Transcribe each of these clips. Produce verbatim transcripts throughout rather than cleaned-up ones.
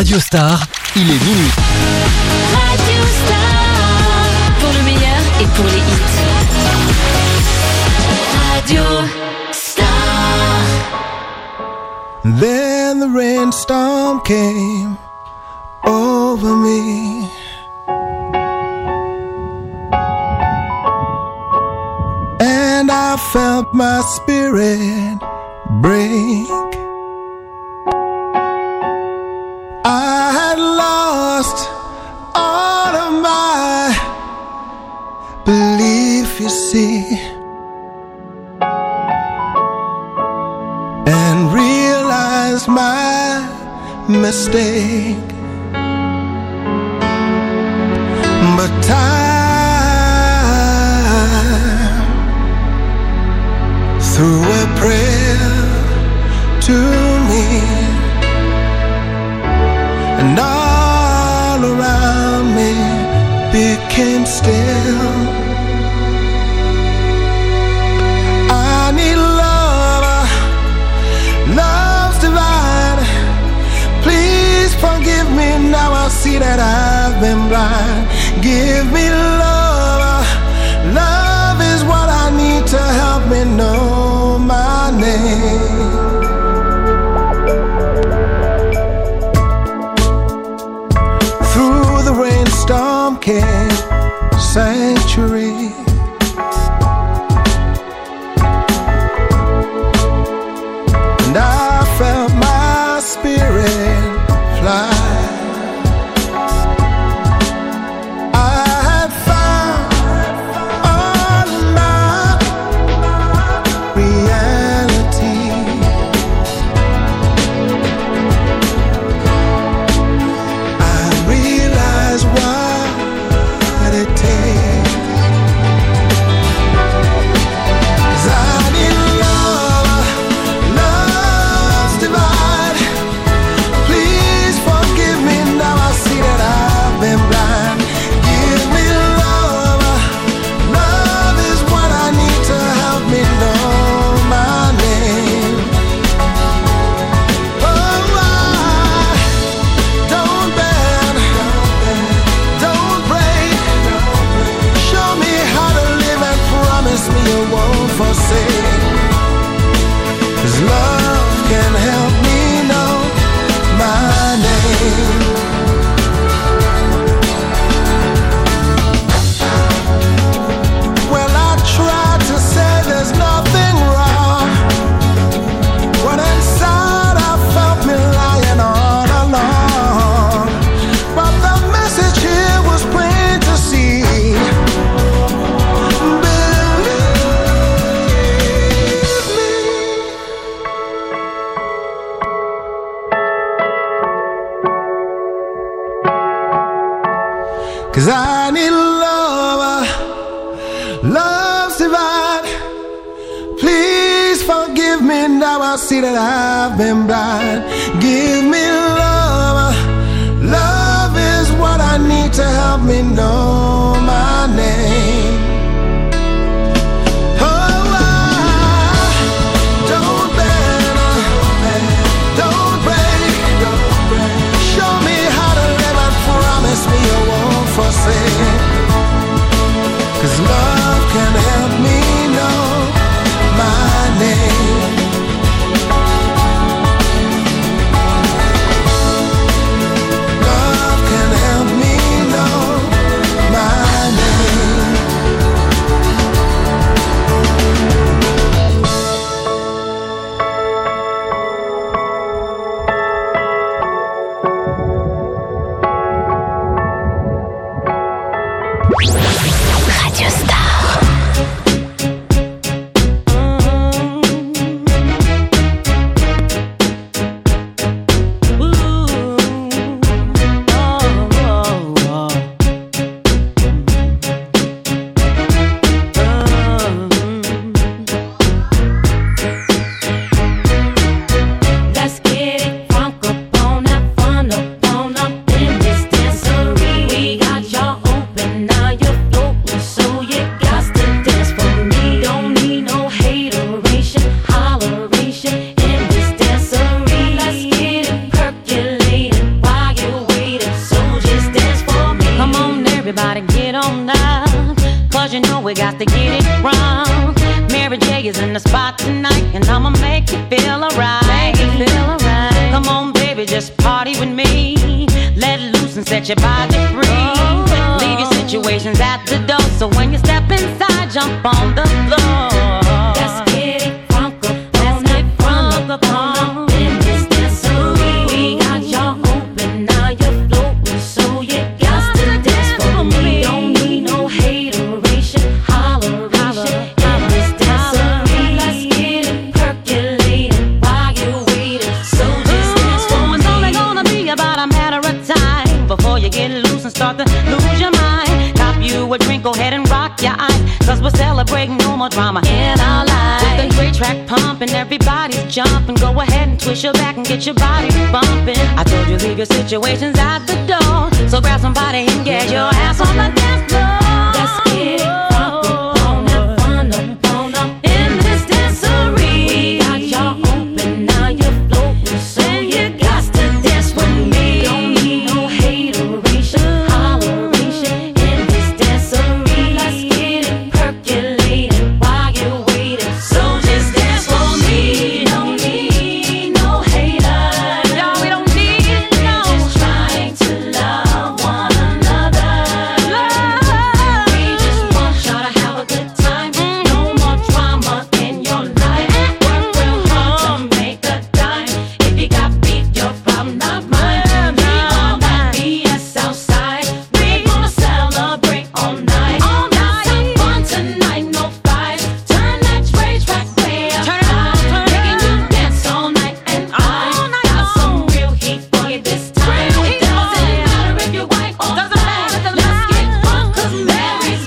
Radio Star, il est minuit. Radio Star, pour le meilleur et pour les hits. Radio Star. Then the rainstorm came over me. And I felt my spirit break. I had lost all of my belief, you see, and realized my mistake. But time threw a prayer to me, and all around me became still. I need love, love's divine. Please forgive me, now I see that I've been blind. Give me love, love is what I need to help me know my name. Through the rainstorm came sanctuary. And I felt my spirit fly. Cause I need love, love's divine. Please forgive me, now I see that I've been blind. Give me love, love is what I need to help me know my name. Cause love can help me know my name. we got to get it wrong. Mary J is in the spot tonight, and I'ma make you feel alright. Make you feel alright. Come on, baby, just party with me. Let loose and set your body free. Oh. Leave your situations at the door, so when you step inside, jump on the floor. Let's get it crunk up, let's get crunk up on in this dancery. We got y'all open, now you're floating, so you got to dance for me. Don't need no hateration, holleration in this dancery. Let's get it percolating while you're waiting, so just dance for me. It's only gonna be about a matter of time before you get loose and start to lose your mind. Cop you a drink, go ahead and rock your eyes, cause we're celebrating no more drama in our lives. With a great track pumping, everybody's jumping. Go ahead and twist your back and get your body bumping. I told you leave your situations at the door, so grab somebody and get your ass on the dance floor. Let's get it crunk up, on up, fun up, on up in this dancery. We got y'all open, now you're floating, so you got to dance with me. Don't need no hateration, holleration in this dancery. Let's get it percolating while you're waiting, so just dance for me. Don't need no haters, y'all, we don't need it, no. We're just trying to love one another. Love. We just want y'all to have a good time. No more drama in your life. Work real hard to make a dime. If you got beef, your problem, not mine. We want that B S outside. We gonna celebrate all night. All night. Have fun tonight, no fights. Turn that rage track way up high. Making you dance all night, and I got some real heat for you this time. It doesn't matter if you're white or black. Let's get crunk, cause Mary's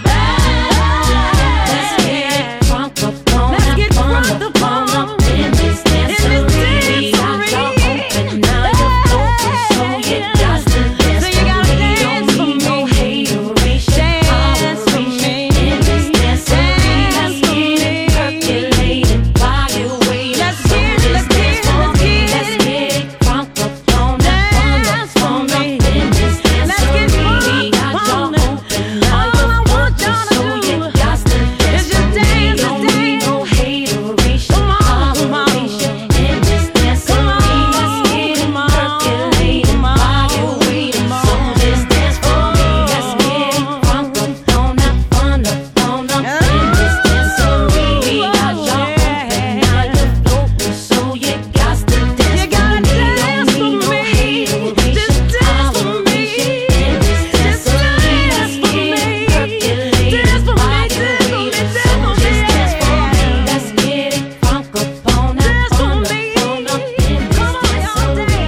back. Let's get crunk up, on up, fun up, fun up in this dancery. We got y'all open, now you're floating, so you got to dance for me. Don't need no hateration, holleration in this dancery. Let's get it percolating while you're waiting, so just dance for me. Let's get it crunk up, on up, fun up, fun up in this dancery. We got y'all open, now you're floating, so you got to dance for me. Don't need no hateration, holleration in this dancery. Let's get it percolating while you're waiting, so just dance for me. Let's get it crunk up, on up, fun up, on up in this dancery. We got y'all open, now you're floating, so you got to dance for me. Don't need no hateration, holleration in this dancery. Let's get it percolating while you're waiting, so just dance for me. Let's get it crunk up, on up, on up, on up in this dancery.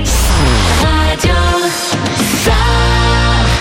Radio Star.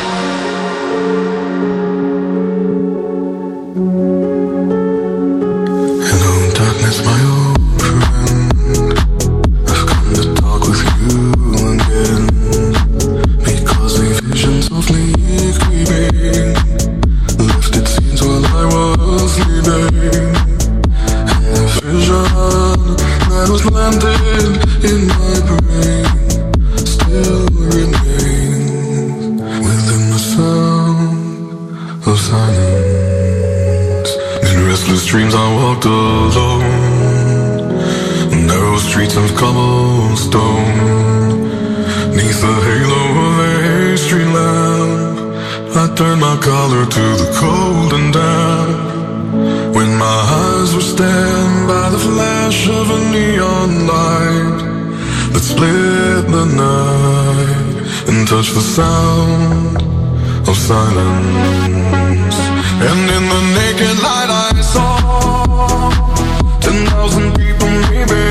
Hello, darkness, my old friend. I've come to talk with you again, because the visions of me creeping lifted scenes while I was sleeping, and the vision that was landed in my brain still remains within the sound of silence. In restless dreams I walked alone, narrow streets of cobblestone, neath the halo of a street lamp. I turned my collar to the cold and damp, when my eyes were stabbed by the flash of a neon light that split the night and touched the sound of silence. And in the naked light I saw ten thousand people maybe,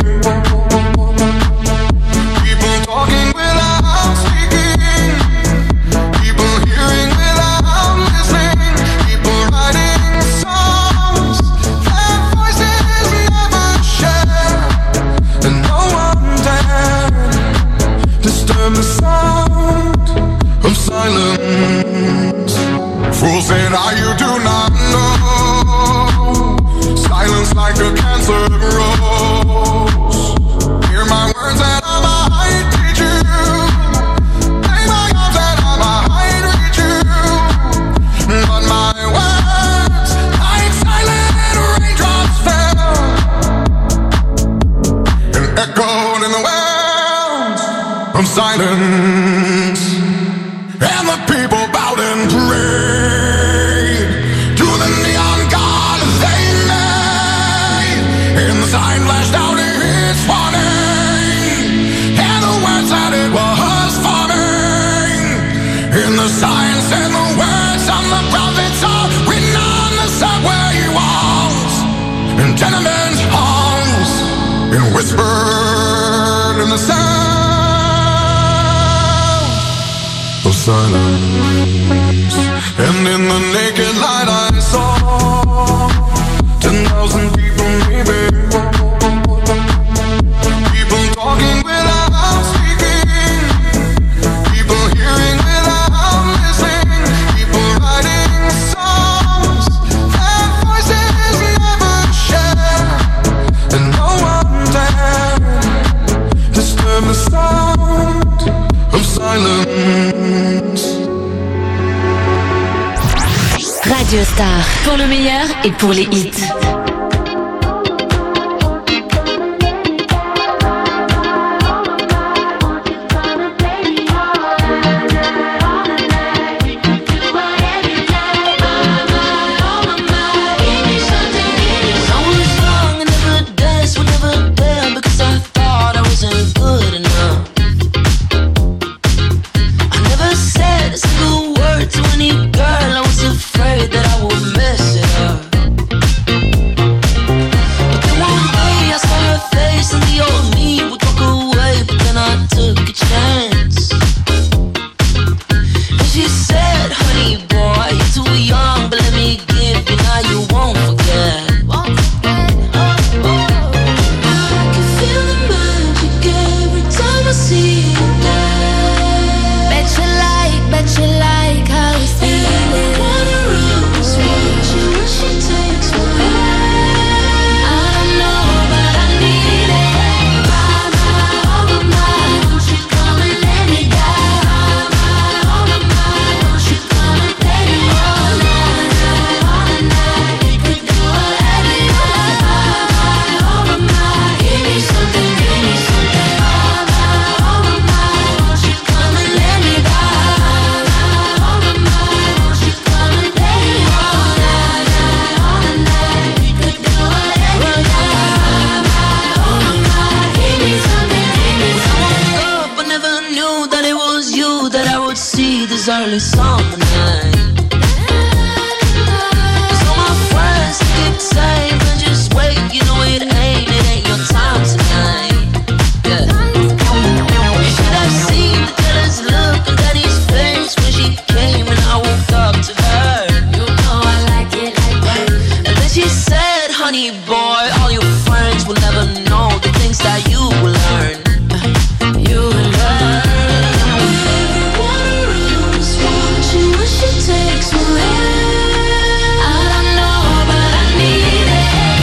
people talking without speaking, people hearing without listening, people writing songs their voices never shared, and no one dared disturb the sound of silence. Fools said, ah, you do not know, silence like a cancer grows. Hear my words and I might teach you, lay my arms and I might reach you, but my words like of silence, and the people bowed and prayed to the neon god they made. And the sign flashed out its warning, and the words that it was forming. And the sign said the words on the prophets are written on the subway walls and tenement halls, and whispered in the sound of silence. And in the naked light I saw ten thousand people maybe, people talking without speaking, people hearing without listening, people writing songs their voices never share, and no one dared disturb the sound of silence. Radio Star, pour le meilleur et pour les hits. That I would mess it up. this early summer night. Cause all my friends keep saying, but just wait, you know it ain't, it ain't your time tonight. Yeah. You should have seen the jealous look on Daddy's face when she came and I woke up to her. You know I like it like that. And then she said, honey boy, all your friends will never know the things that you will learn. You will learn. Takes me, I don't know, but I need it.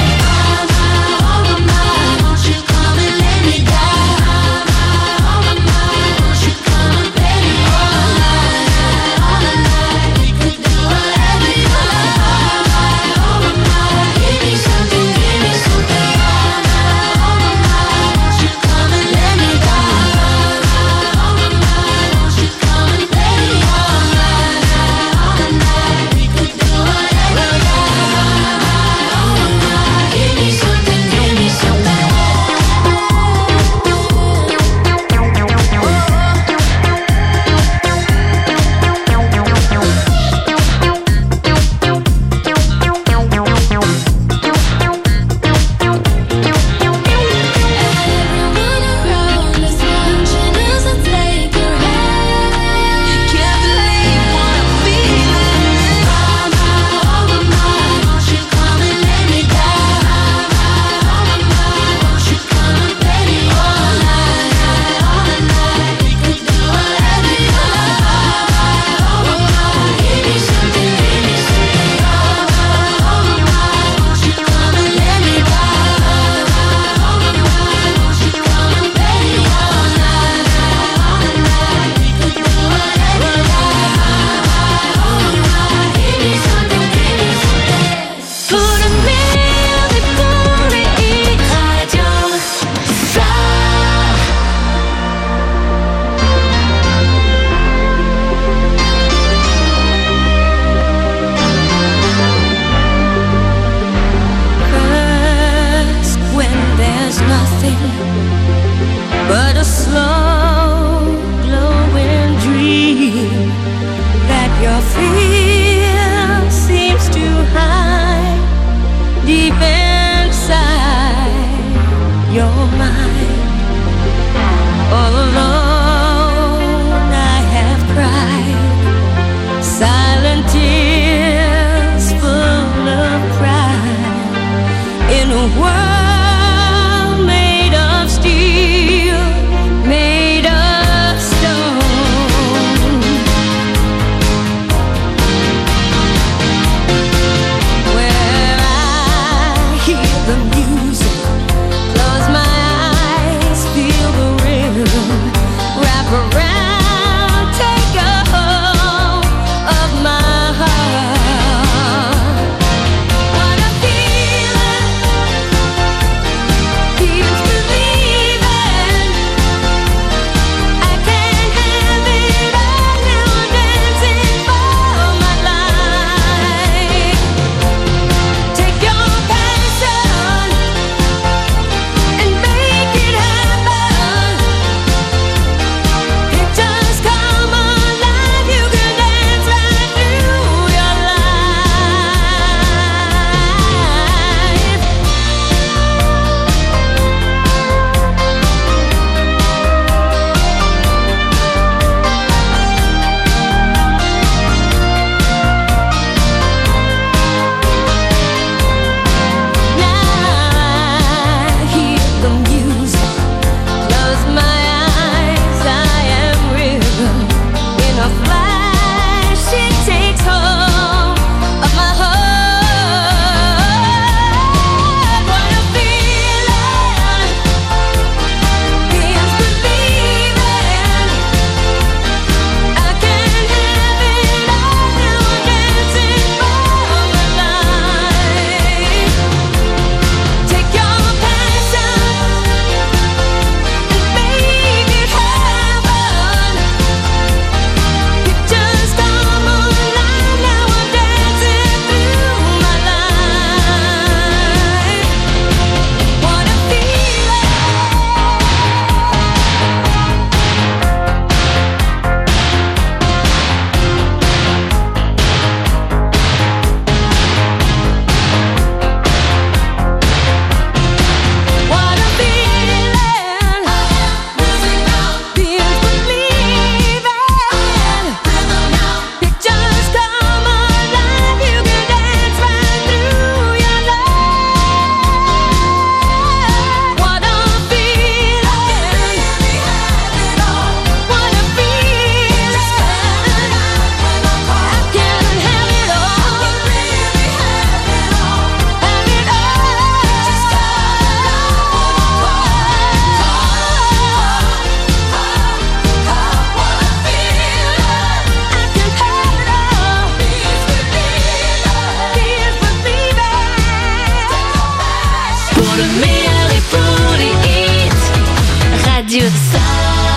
le meilleur et pour les hits. Radio Star.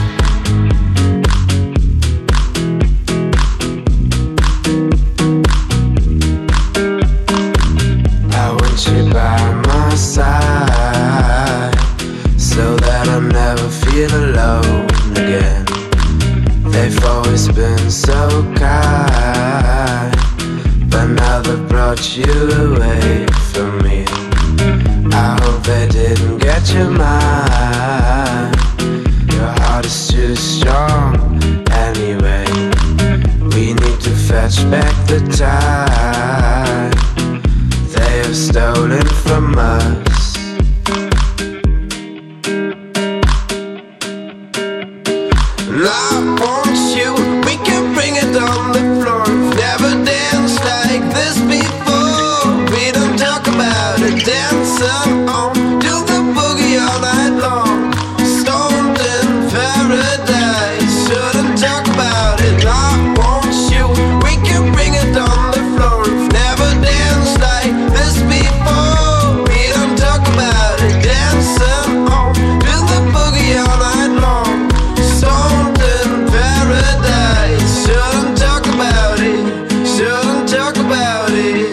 I want you by my side, so that I'll never feel alone again. They've always been so kind, but now they've brought you away from me. I hope they didn't get your mind. Your heart is too strong anyway. We need to fetch back the time they have stolen from us. And I want you, we can bring it on the floor. Never danced like this before. We don't talk about it, dancing on, do the boogie all night long. Stoned in paradise, shouldn't talk about it. I want you, we can bring it on the floor. Never danced like this before. We don't talk about it, dancing on, do the boogie all night long. Stoned in paradise, shouldn't talk about it, shouldn't talk about it.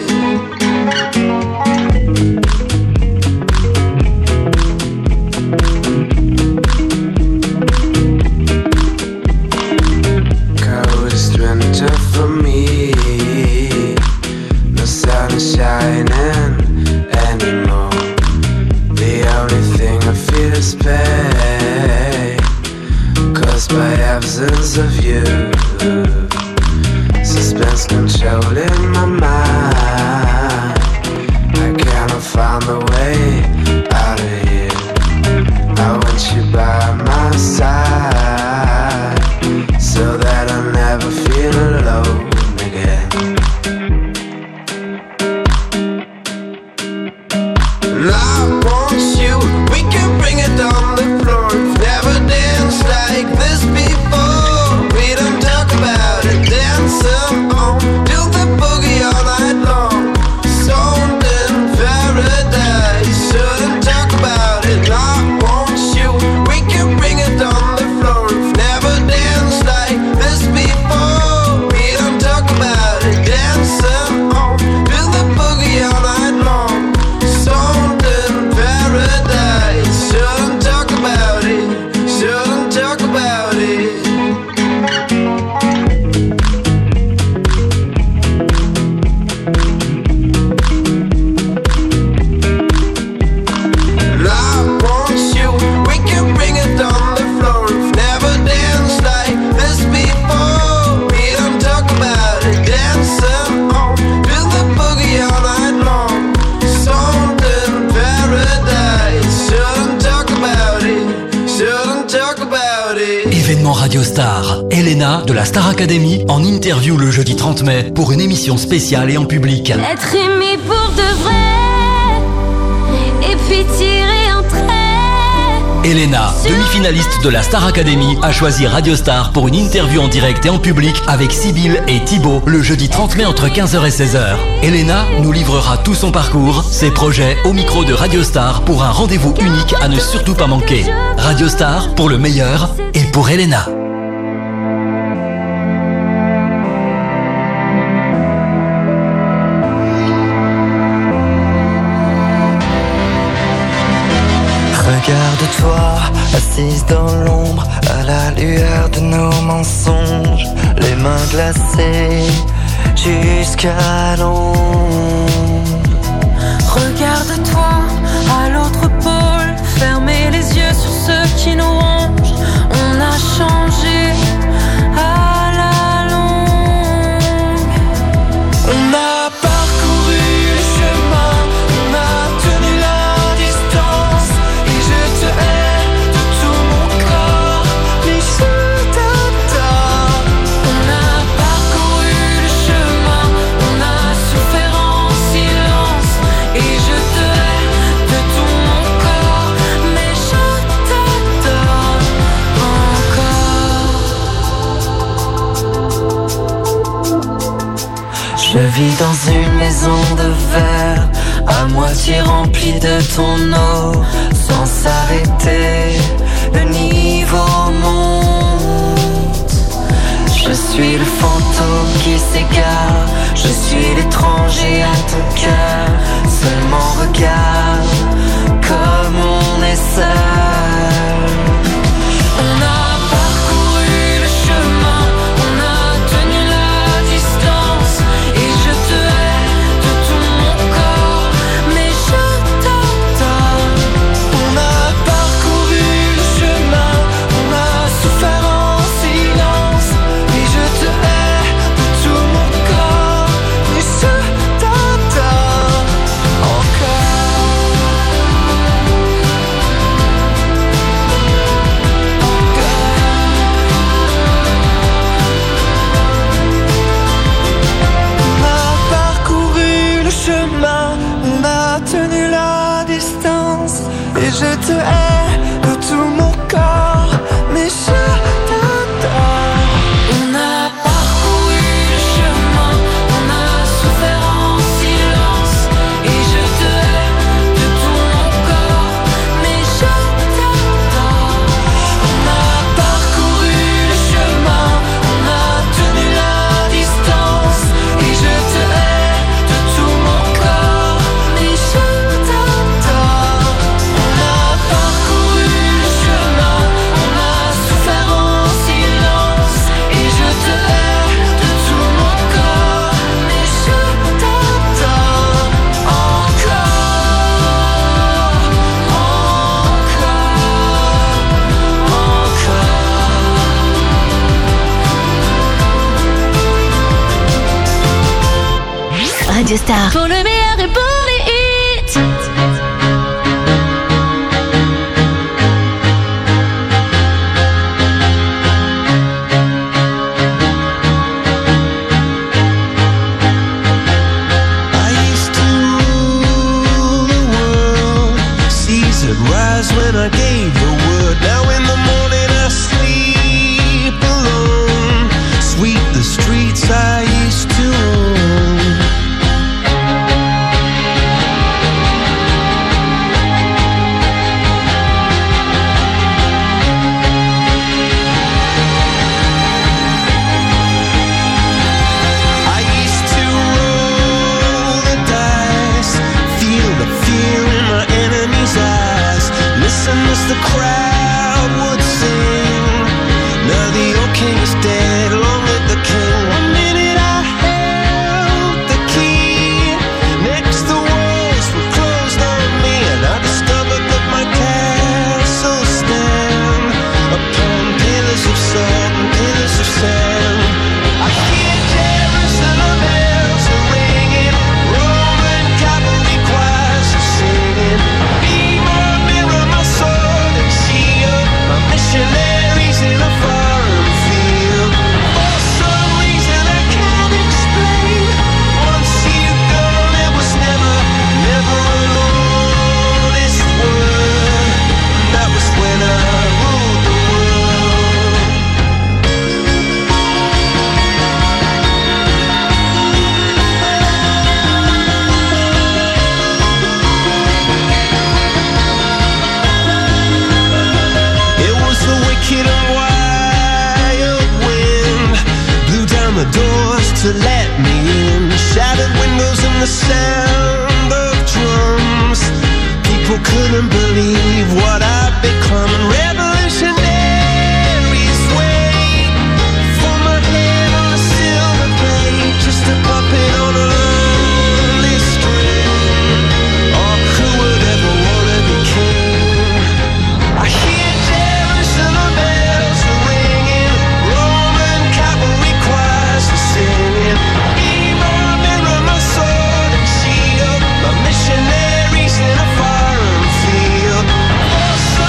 Coldest winter for me, no sun is shining anymore. The only thing I feel is pain, caused by absence of you. Suspense controlling my mind. I cannot find the way out of here. I want you by my side, so that I'll never feel alone again. And I want you, we can bring it on the floor. Never danced like this before. We don't talk about it, dancing on, do the boogie all night long. Stoned in paradise, shouldn't talk about it. I want you, we can bring it on the floor. Never danced like this before. We don't talk about it, dancing on, do the boogie all night long. Stoned in paradise, shouldn't talk about it, shouldn't talk about it. And I want you, we can bring it on the floor. Never danced like this before. We don't talk about it, dancing on, do the boogie all night long. Stoned in paradise, shouldn't talk about it, shouldn't talk about it. Événement Radio Star. Elena de la Star Academy en interview le jeudi trente mai pour une émission spéciale et en public. Être aimé pour de vrai, et puis tirer un trait. Elena, demi-finaliste de la Star Academy, a choisi Radio Star pour une interview en direct et en public avec Sybille et Thibaut le jeudi trente mai entre quinze heures et seize heures. Elena nous livrera tout son parcours, ses projets au micro de Radio Star pour un rendez-vous unique à ne surtout pas manquer. Radio Star pour le meilleur et pour Elena. Regarde-toi, assise dans l'ombre, à la lueur de nos mensonges, les mains glacées jusqu'à l'ombre. Regarde-toi, à l'autre pôle, fermer les yeux sur ceux qui nous rongent. On a changé à la longue. On a parcouru le chemin, on a tenu la distance, et je te hais de tout mon corps, mais je t'adore. On a parcouru le chemin, on a souffert en silence, et je te hais de tout mon corps, mais je t'adore encore. Je vis dans une maison de verre, à moitié rempli de ton eau, sans s'arrêter, le niveau monte. Je suis le fantôme qui s'égare, je suis l'étranger à ton cœur. Seulement regarde comme on est seul. On a parcouru le chemin, on a tenu la distance, et je te hais de tout mon corps, mais je t'adore. On a parcouru le chemin, on a souffert en silence, et je te hais de tout mon corps, mais je t'adore encore. On a parcouru le chemin, on a tenu la distance, et je te hais de tout mon corps, mais je t'adore. On a parcouru le chemin, on a souffert en silence, et je te hais de tout mon corps, mais je t'adore. On a parcouru le chemin, on a tenu la distance, et je te hais de tout mon corps, mais je t'adore. On a parcouru le chemin, on a souffert en silence, et je te hais de tout mon corps, mais je t'adore encore, encore, encore. Radio Star. Pour le meilleur et pour les hits. I used to rule the world. Seas would rise when I gave the word. Now in the morning I sleep alone. Sweep the streets I used to own. I used to roll the dice, feel the fear in my enemy's eyes, listen as the crowd would sing. Now the old king is dead, long live the king. One minute I held the key, next the walls were closed on me, and I discovered that my castle stand upon pillars of salt and pillars of sand. I hear Jerusalem bells are ringing, Roman cavalry choirs are singing. Be my mirror, my sword and shield, my missionaries in a foreign field. For some reason I can't explain, once you've gone it was never, never alone. This word, that was when I ruled the world. It was the wicked and wild wind, blew down the doors to let me in, shattered windows and the sound of drums. People couldn't believe what I'd become, and revolutionaries wait for my head on a silver plate, just a puppet on a lonely string. Oh, who would ever wanna be king? I hear Jerusalem bells are ringing, Roman cavalry choirs are singing. Be my mirror, my sword and shield, my missionaries in a foreign field. For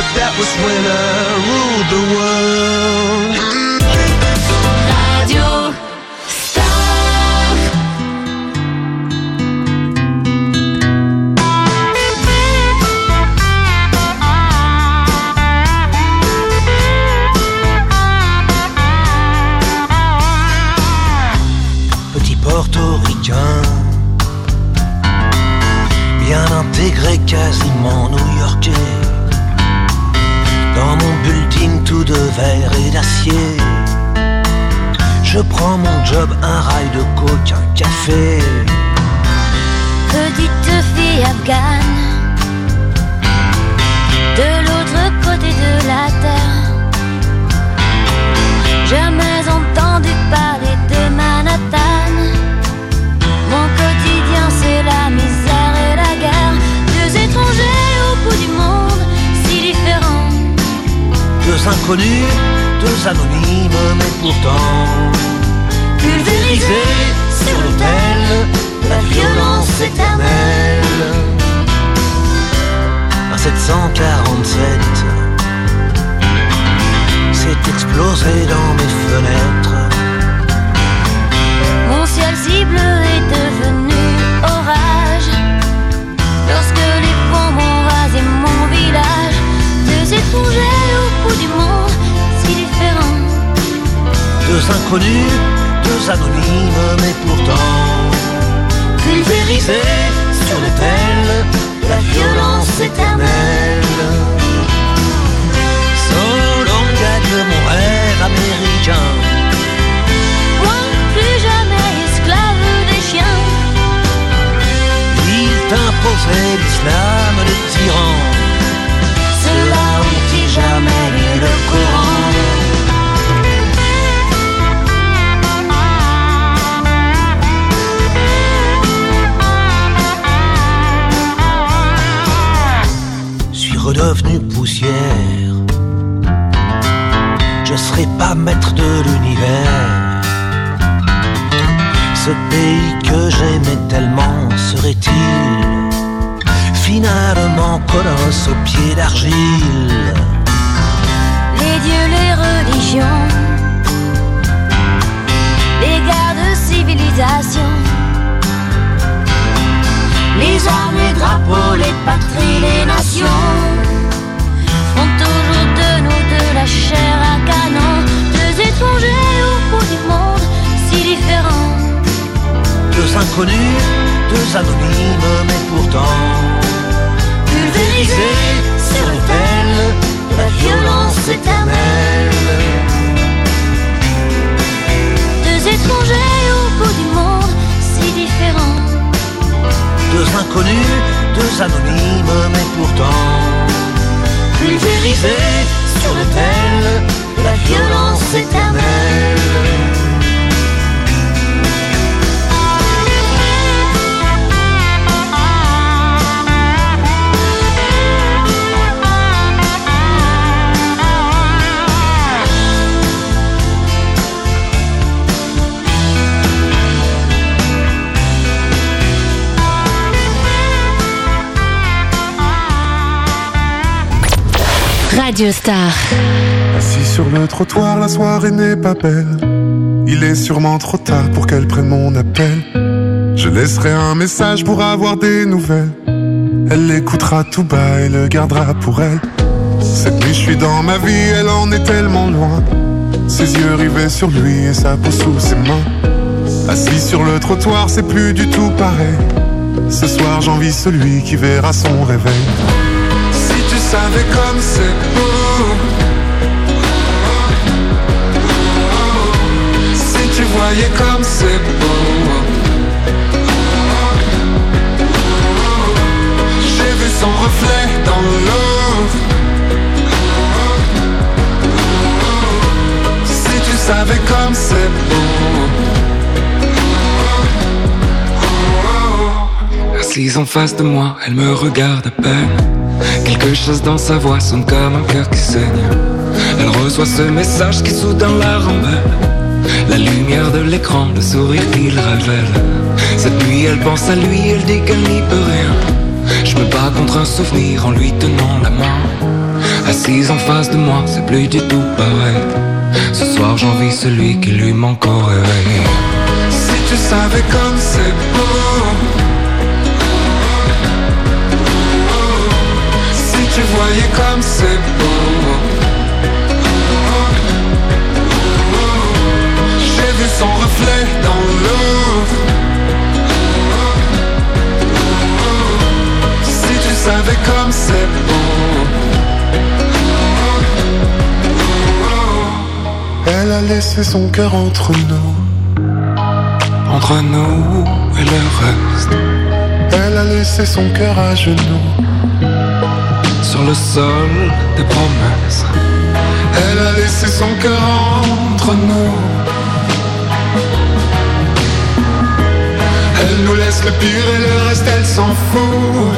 that was when I ruled the world. Radio Star. Petit portoricain, bien intégré, quasiment new-yorkais. Dans mon building tout de verre et d'acier, je prends mon job, un rail de coke, un café. Petite fille afghane, de l'autre côté de la terre. Jamais entendu parler de Manhattan. Mon quotidien c'est la misère et la guerre. Deux étrangers au bout du monde, si différents. Deux inconnus, deux anonymes, mais pourtant Pulvérisés sur l'autel, la violence éternelle. Un sept cent quarante-sept s'est explosé dans mes fenêtres. Mon ciel si bleu est devenu orage lorsque les bombes ont rasé mon village. Deux étrangers au bout du monde, si différents. Deux inconnus, deux anonymes, mais pourtant pulvérisés sur l'autel, la violence éternelle. Solon gagne mon rêve américain. Moi, plus jamais esclave des chiens. Il t'imposait l'islam des tyrans. Ceux-là ont-ils jamais lu le Coran? Suis redevenu poussière. Je serai pas maître de l'univers. Ce pays que j'aimais tellement serait-il finalement colosse aux pieds d'argile? Les dieux, les religions, les guerres de civilisation, les armes, les drapeaux, les patries, les nations font toujours de nous de la chair à canon. Deux étrangers au bout du monde, si différents. Deux inconnus, deux anonymes, mais pourtant pulvérisés sur l'autel, la violence éternelle. Deux étrangers au bout du monde, si différents. Deux inconnus, deux anonymes, mais pourtant pulvérisés sur l'autel, la violence éternelle. Radio Star. Assis sur le trottoir, la soirée n'est pas belle. Il est sûrement trop tard pour qu'elle prenne mon appel. Je laisserai un message pour avoir des nouvelles. Elle l'écoutera tout bas et le gardera pour elle. Cette nuit je suis dans ma vie, elle en est tellement loin. Ses yeux rivés sur lui et sa peau sous ses mains. Assis sur le trottoir, c'est plus du tout pareil. Ce soir j'envie celui qui verra son réveil. Si tu savais comme c'est beau, si tu voyais comme c'est beau. J'ai vu son reflet dans l'eau. Si tu savais comme c'est beau. Assise en face de moi, elle me regarde à peine. Quelque chose dans sa voix sonne comme un cœur qui saigne. Elle reçoit ce message qui soudain la rembelle. La lumière de l'écran, le sourire qu'il révèle. Cette nuit elle pense à lui, elle dit qu'elle n'y peut rien. Je me bats contre un souvenir en lui tenant la main. Assis Assise en face de moi, c'est plus du tout pareil. Ce soir j'envie celui qui lui manque au réveil. Si tu savais comme c'est beau, si tu voyais comme c'est beau. J'ai vu son reflet dans l'eau. Si tu savais comme c'est beau. Elle a laissé son cœur entre nous, entre nous et le reste. Elle a laissé son cœur à genoux, sur le sol des promesses. Elle a laissé son cœur entre nous. Elle nous laisse le pire et le reste elle s'en fout.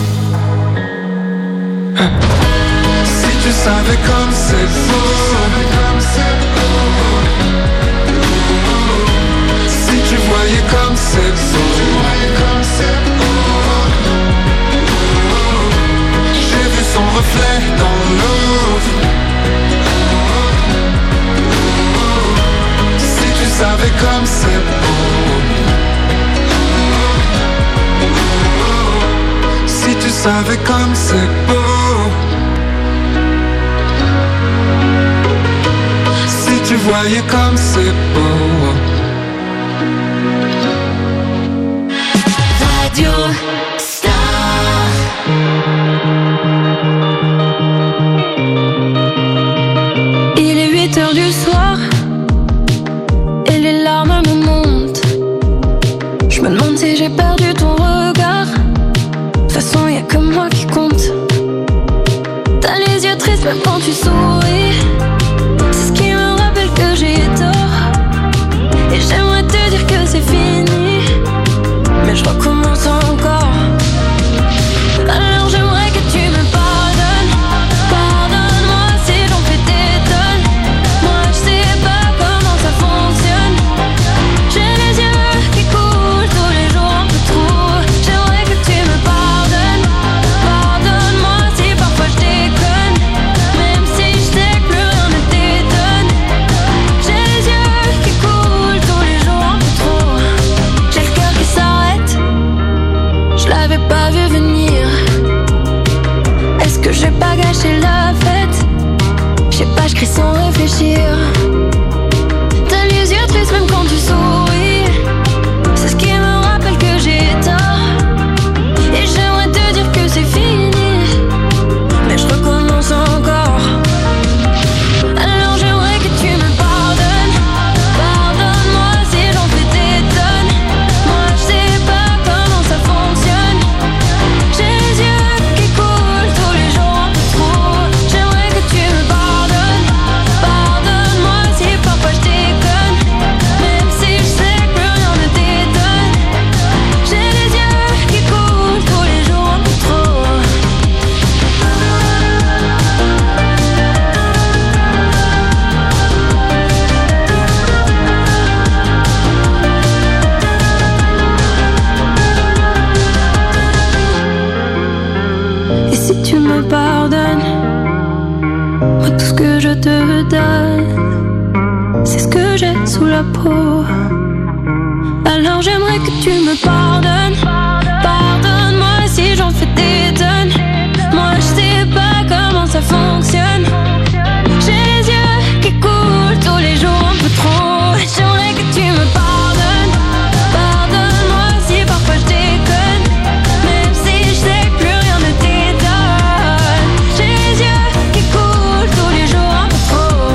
Si tu savais comme c'est beau, si tu voyais comme c'est beau. J'ai vu son reflet dans l'eau. Si tu savais comme c'est beau. Si tu savais comme c'est beau. Si tu voyais comme c'est beau. Radio Star. Il est huit heures du soir et les larmes me montent. Je me demande si j'ai perdu ton regard. De toute façon y'a que moi qui compte. T'as les yeux tristes même quand tu souris. C'est ce qui me rappelle que j'ai tort. Et j'aimerais te dire que c'est fini, mais je recommence encore. Alors j'aimerais que tu me pardonnes. Pardonne-moi si j'en fais des tonnes. Moi je sais pas comment ça fonctionne. J'ai les yeux qui coulent tous les jours un peu trop. J'aimerais que tu me pardonnes. Pardonne-moi si parfois je déconne, même si je sais que plus rien ne t'étonne. J'ai les yeux qui coulent tous les jours un peu trop. J'ai le cœur qui s'arrête, je l'avais pas vu venir. Est-ce que j'ai pas gâché la fête? Je sais pas, je crie sans réfléchir. T'as les yeux tristes même quand tu souris. C'est ce qui me rappelle que j'ai tort. Et j'aimerais te dire que c'est fini, mais je recommence encore. Alors j'aimerais que tu me pardonnes. Pardonne-moi si j'en fais des tonnes. Moi je sais pas comment ça fonctionne. J'ai les yeux qui coulent tous les jours un peu trop. J'aimerais que tu me pardonnes. Pardonne-moi si parfois je déconne, même si je sais que plus rien ne t'étonne. J'ai les yeux qui coulent tous les jours un peu trop. Et si tu me pardonnes, moi tout ce que je te donne, c'est ce que j'ai sous la peau. Alors j'aimerais que tu me pardonnes. Pardonne-moi si j'en fais des tonnes. Moi je sais pas comment ça fonctionne. J'ai les yeux qui coulent tous les jours un peu trop. J'aimerais que tu me pardonnes. Pardonne-moi si parfois je déconne, même si je sais que plus rien ne t'étonne. J'ai les yeux qui coulent tous les jours un peu trop.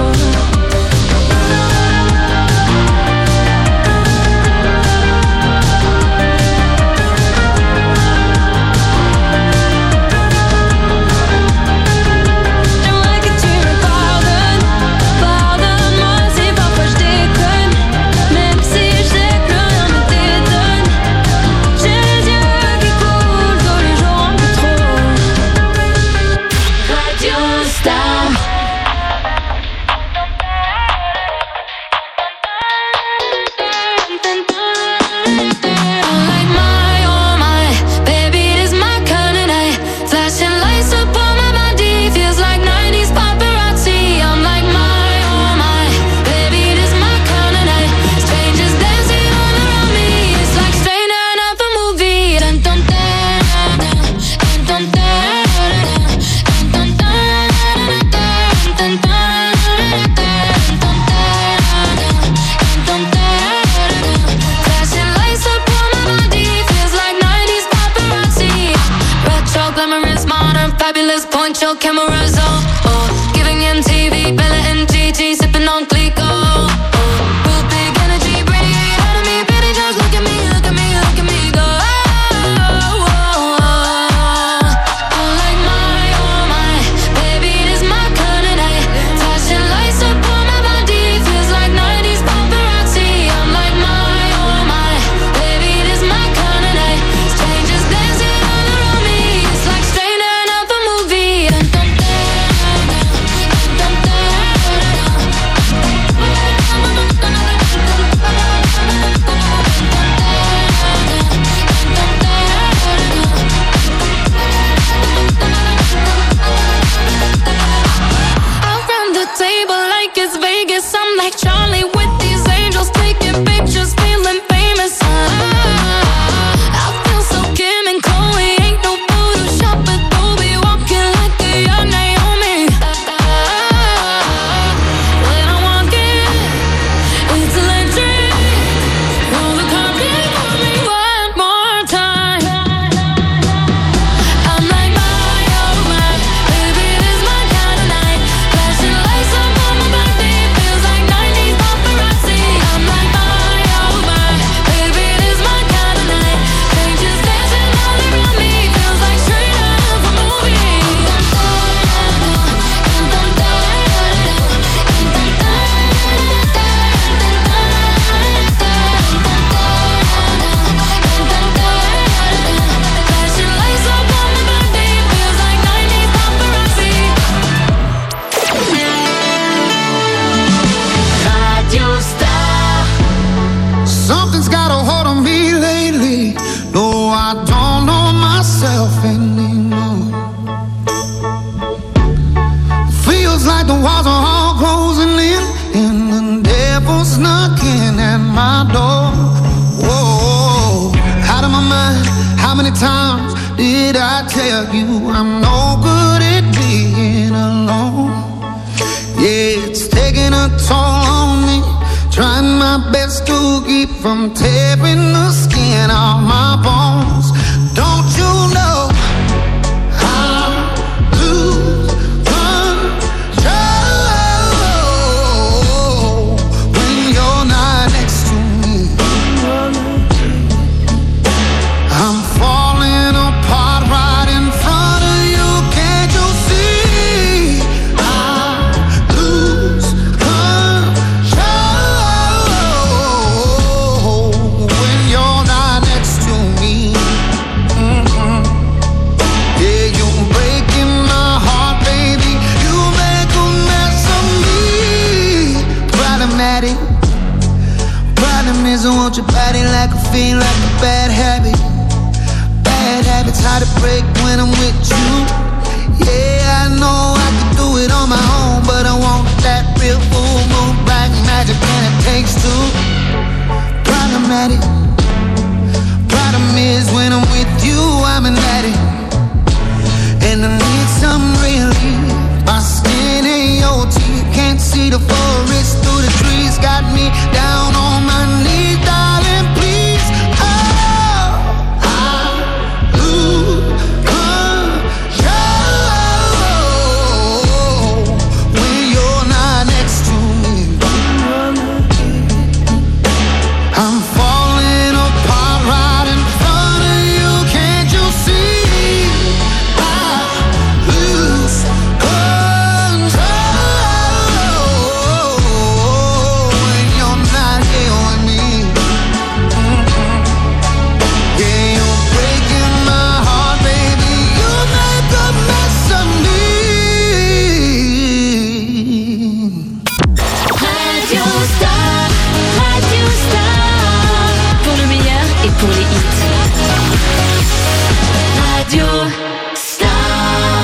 feels like the walls are all closing in, and the devil's knocking at my door. Whoa, out of my mind. How many times did I tell you I'm no good at being alone? Yeah, it's taking a toll on me, trying my best to keep from tearing the skin off my bones. Don't you know I lose control when you're not next to me? I'm falling apart right in front of you. Can't you see? I lose control when you're not next to me. Mm-hmm. Yeah, you're breaking my heart, baby. You make a mess of me. Problematic. Problem is I want your body like a fiend, like a bad habit. Bad habits hard to break when I'm with you. Yeah, I know I can do it on my own, but I want that real full moon black magic, and it takes two. Problematic. Problem is when I'm with you, I'm an addict, and I need some relief. My skin ain't your teeth, can't see the forest through the trees. Got me down on my knees, darling, please. Oh, I lose control when you're not next to me. I'm falling apart right in front of you. Can't you see? I lose control when you're not here with me. Mm-hmm. Yeah, you're breaking my heart, baby. You make a mess of me. Radio Star, Radio Star, pour le meilleur et pour les hits. Radio Star.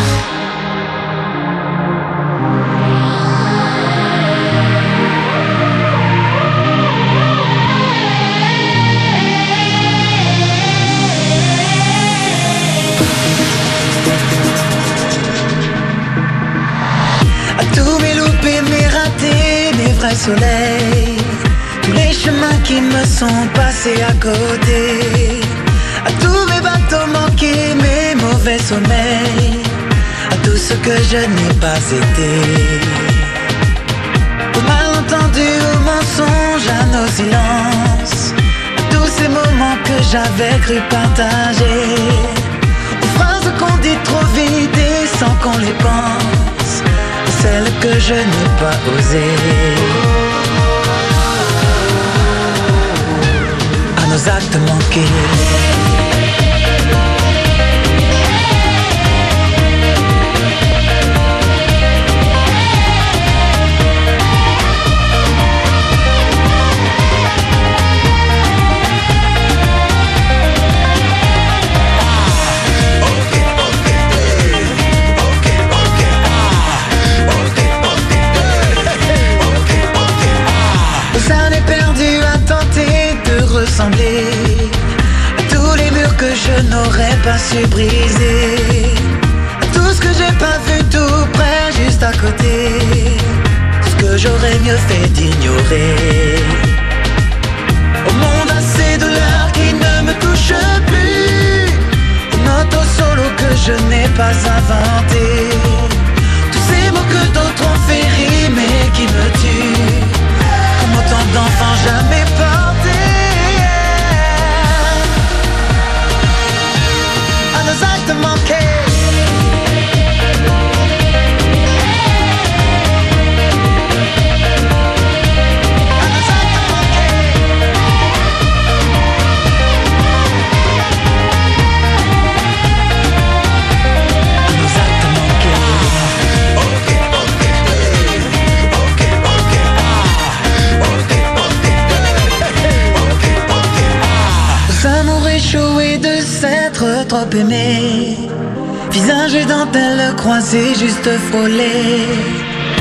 À tous mes loupés, mes ratés, mes vrais soleils, tous les chemins qui me sont passés à côté, à tous mes bateaux manqués, mes mauvais sommeils, à tout ce que je n'ai pas été, aux malentendus, aux mensonges, à nos silences, à tous ces moments que j'avais cru partager, aux phrases qu'on dit trop vite et sans qu'on les pense, celles que je n'ai pas osées, à nos actes manqués. Aux années perdues à tenter de ressembler à tous les murs que je n'aurais pas su briser, à tout ce que j'ai pas vu tout près, juste à côté, ce que j'aurais mieux fait d'ignorer. Au monde a ces douleurs qui ne me touchent plus, une auto solo que je n'ai pas inventé, tous ces mots que d'autres ont fait rimer qui me tuent, comme autant d'enfants jamais portés, à nos actes manqués. Trop aimé, visage et dentelle croisés, juste frôlé,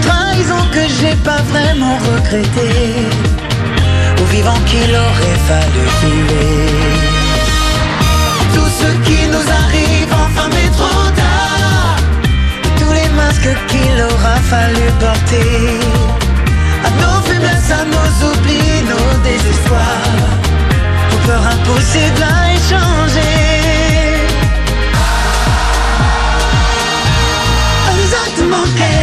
trahison que j'ai pas vraiment regretté, au vivant qu'il aurait fallu filer. Tout ce qui nous arrive enfin mais trop tard, tous les masques qu'il aura fallu porter, à nos faiblesses, à nos oublis, nos désespoirs, aux peurs impossibles à échanger. On nous a tout manqué.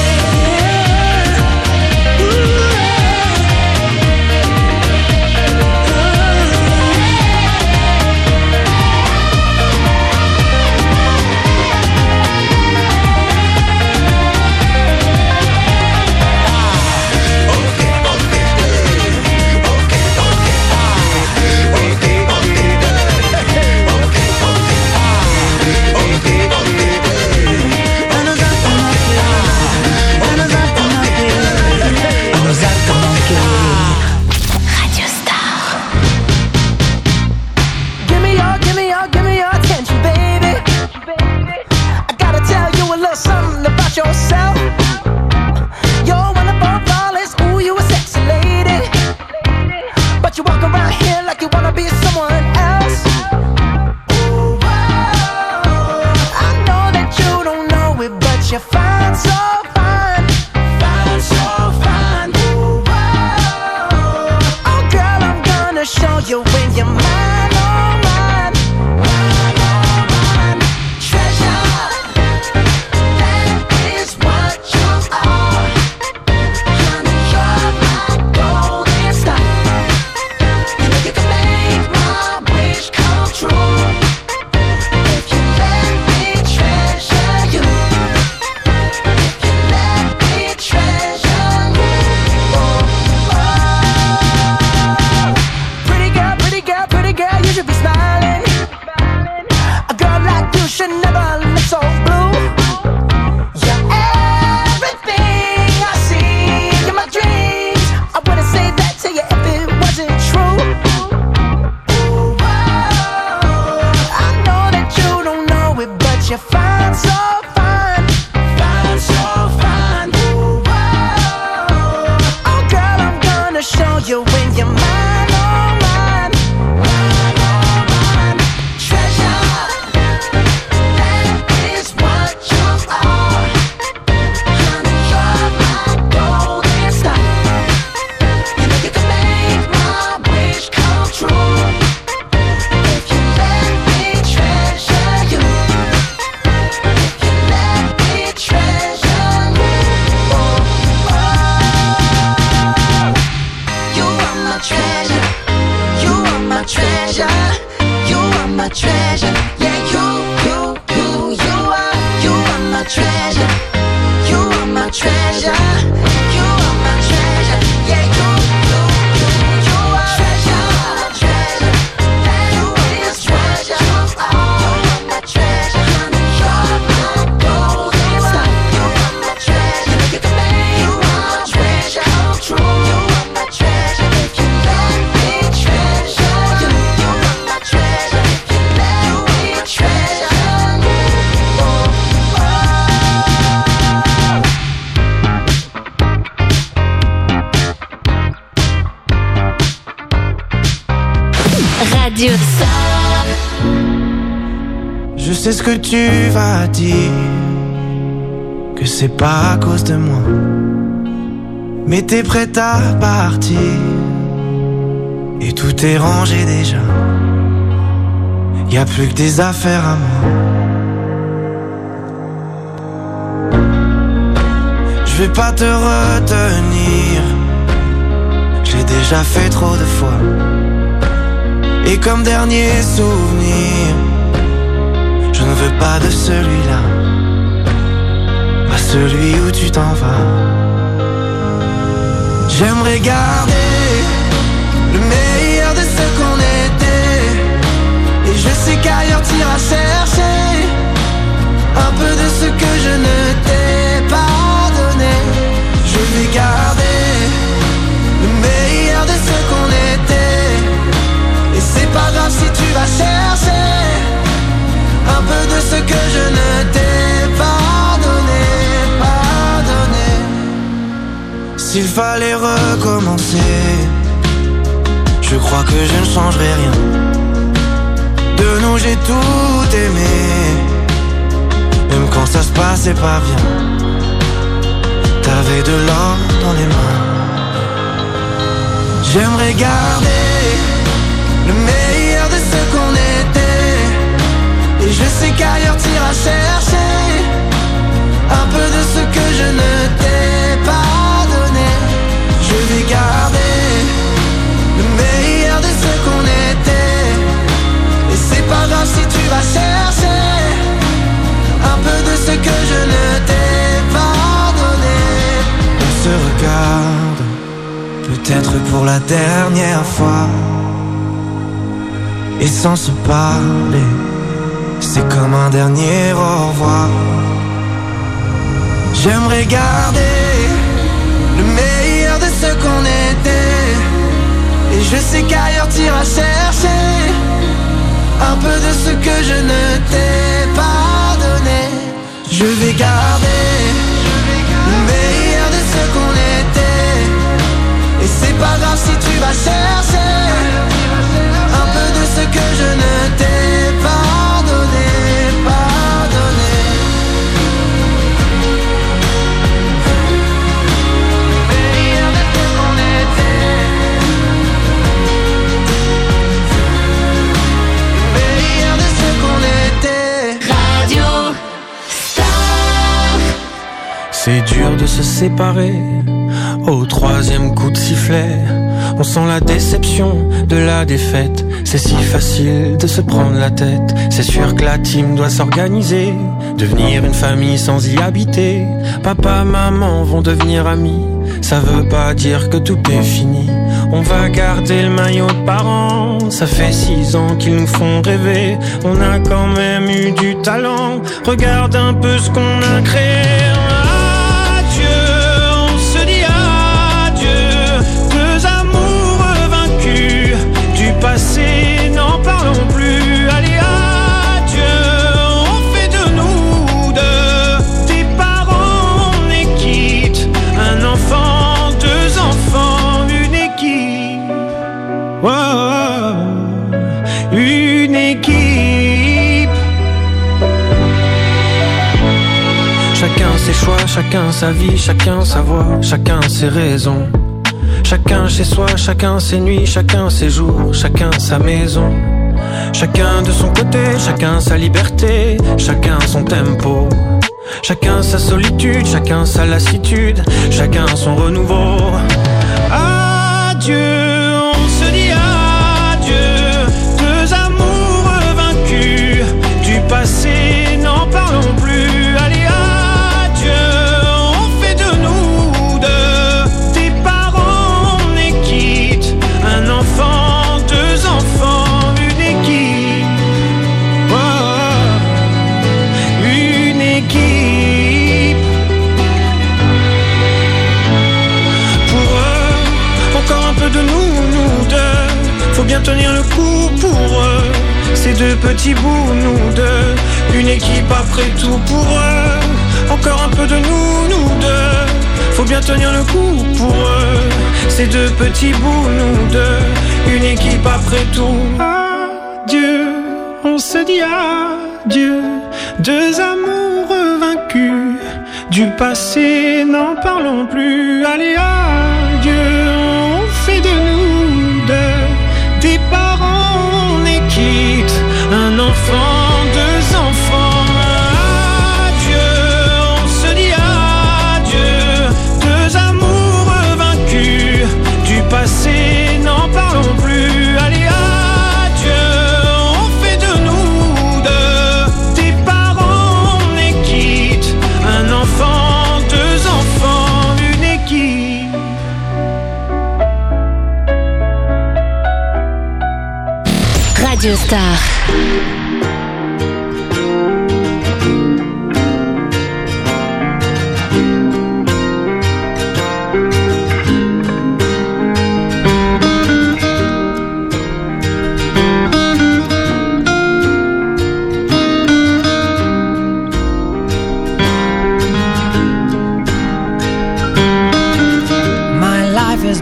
Yourself, you're one of our flawless. Ooh, you a sexy lady, but you walk around here like you wanna be someone else. Ooh, whoa. I know that you don't know it, but you're fine, so fine, fine, so fine. Ooh, whoa. Oh, girl, I'm gonna show you when you're mine, oh mine, mine, oh mine. Treasure. Should never look so blue. You're everything I see in my dreams. I wouldn't say that to you if it wasn't true. Ooh, whoa. I know that you don't know it, but you're fine, so fine, fine, so fine. Ooh, whoa. Oh, girl, I'm gonna show you when you're mine, oh mine, mine, oh mine. Treasure. Treasure, yeah, you, you, you, you are, you are my treasure, you are my treasure, you are my treasure, yeah, you, you, you, you are treasure, treasure, you are my treasure, you are my treasure, you're my golden star, you are my treasure, you can make you are my treasure come true, you are my treasure, if you let me treasure you, you are my treasure. Radio Star. Je sais ce que tu vas dire, que c'est pas à cause de moi, mais t'es prête à partir et tout est rangé déjà. Y a plus que des affaires à moi. Je vais pas te retenir, j'ai déjà fait trop de fois. Et comme dernier souvenir, je ne veux pas de celui-là, pas celui où tu t'en vas. J'aimerais garder le meilleur de ce qu'on était, et je sais qu'ailleurs t'iras chercher un peu de ce que je ne t'ai pas donné. Je vais garder le meilleur de ce qu'on était, et c'est pas grave si tu vas chercher un peu de ce que je ne t'ai pas donné, pas donné. s'il fallait recommencer, je crois que je ne changerai rien. De nous j'ai tout aimé, même quand ça se passait pas bien. T'avais de l'or dans les mains. J'aimerais garder le meilleur de ce qu'on était, et je sais qu'ailleurs t'iras chercher un peu de ce que je ne t'ai pas donné. Je vais garder le meilleur de ce qu'on était, et c'est pas grave si tu vas chercher un peu de ce que je ne t'ai pas donné. On se regarde, peut-être pour la dernière fois, et sans se parler, c'est comme un dernier au revoir. J'aimerais garder le meilleur de ce qu'on était, et je sais qu'ailleurs t'iras chercher un peu de ce que je ne t'ai pas donné. Je vais garder le meilleur de ce qu'on était, et c'est pas grave si tu vas chercher un peu de ce que je ne t'ai pas donné, pas donné. Meilleur de ce qu'on était, meilleur de ce qu'on était. Radio Star. C'est dur de se séparer au troisième coup de sifflet. On sent la déception de la défaite. C'est si facile de se prendre la tête. C'est sûr que la team doit s'organiser, devenir une famille sans y habiter. Papa, maman vont devenir amis. Ça veut pas dire que tout est fini. On va garder le maillot de parents. Ça fait six ans qu'ils nous font rêver. On a quand même eu du talent. Regarde un peu ce qu'on a créé. Passé, n'en parlons plus. Allez, adieu, on fait de nous deux des parents, on est quitte. Un enfant, deux enfants, une équipe. Oh, une équipe. Chacun ses choix, chacun sa vie, chacun sa voix, chacun ses raisons. Chacun chez soi, chacun ses nuits, chacun ses jours, chacun sa maison. Chacun de son côté, chacun sa liberté, chacun son tempo. Chacun sa solitude, chacun sa lassitude, chacun son renouveau. Adieu, on se dit adieu, deux amours vaincus. Du passé, n'en parlons plus. Allez, adieu, on fait de nous deux des parents, on est quitte. Un enfant, deux enfants, une équipe. Oh, une équipe. Pour eux, encore un peu de nous, nous deux. Faut bien tenir le coup pour eux. Ces deux petits bouts, nous deux. Une équipe après tout pour eux. Encore un peu de nous, nous deux. Faut bien tenir le coup pour eux. Ces deux petits bouts, nous deux. Une équipe après tout. Adieu, on se dit adieu. Deux amours vaincus. Du passé, n'en parlons plus. Allez, adieu, on fait de nous deux des parents, on est quitte. Un enfant, deux enfants. Adieu, on se dit adieu. Deux amours vaincus. Du passé, n'en parlons plus. Allez, adieu, on fait de nous deux des parents, on est quitte. Un enfant, deux enfants, une équipe. Radio Star.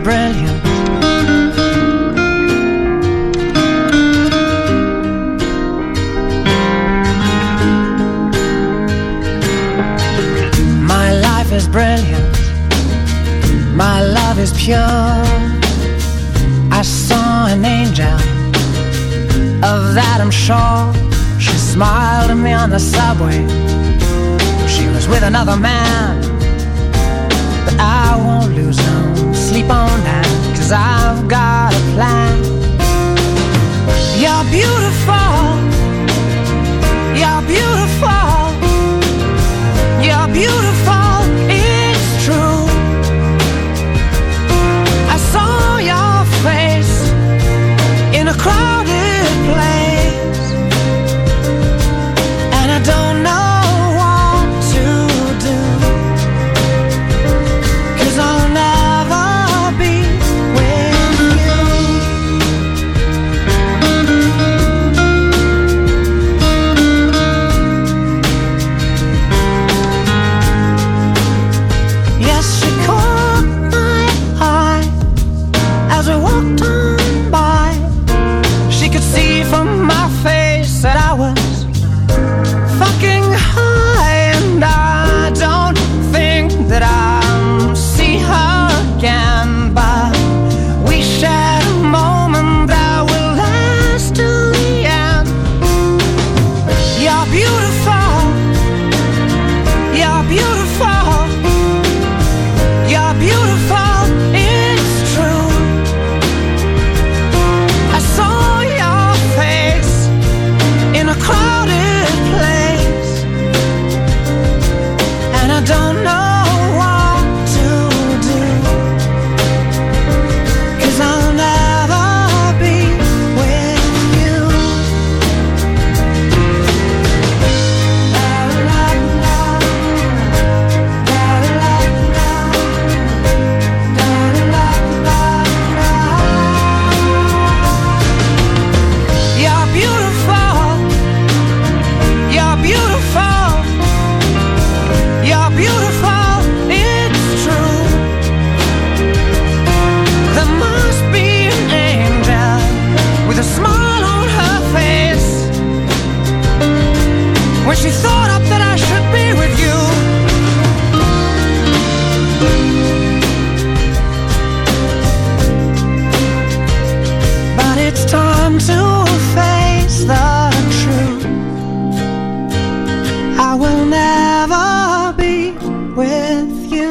brilliant. My life is brilliant. My love is pure. I saw an angel, of that I'm sure. She smiled at me on the subway. She was with another man.